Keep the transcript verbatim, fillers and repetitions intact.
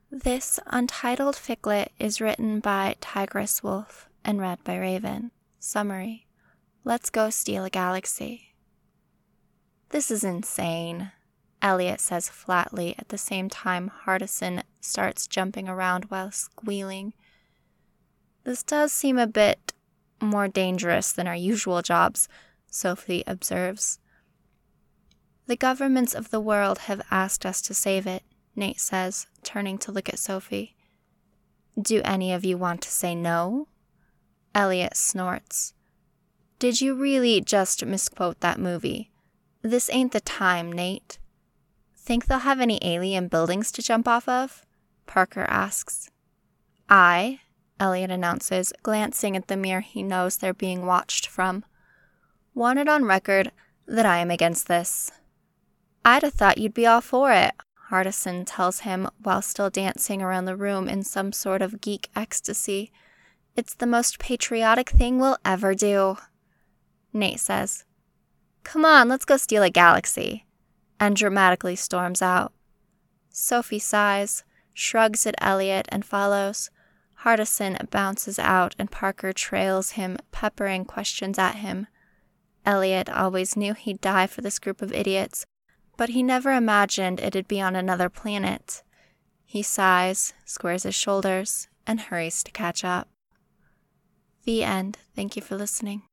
This untitled ficlet is written by Tigress Wolf and read by Raven. Summary: Let's go steal a galaxy. This is insane, Elliot says flatly at the same time Hardison starts jumping around while squealing. This does seem a bit more dangerous than our usual jobs, Sophie observes. The governments of the world have asked us to save it, Nate says, turning to look at Sophie. Do any of you want to say no? Elliot snorts. Did you really just misquote that movie? This ain't the time, Nate. Think they'll have any alien buildings to jump off of? Parker asks. I, Elliot announces, glancing at the mirror he knows they're being watched from. Want it on record that I am against this. I'd have thought you'd be all for it, Hardison tells him while still dancing around the room in some sort of geek ecstasy. It's the most patriotic thing we'll ever do. Nate says, Come on, let's go steal a galaxy, and dramatically storms out. Sophie sighs, shrugs at Elliot, and follows. Hardison bounces out and Parker trails him, peppering questions at him. Elliot always knew he'd die for this group of idiots, but he never imagined it'd be on another planet. He sighs, squares his shoulders, and hurries to catch up. The end. Thank you for listening.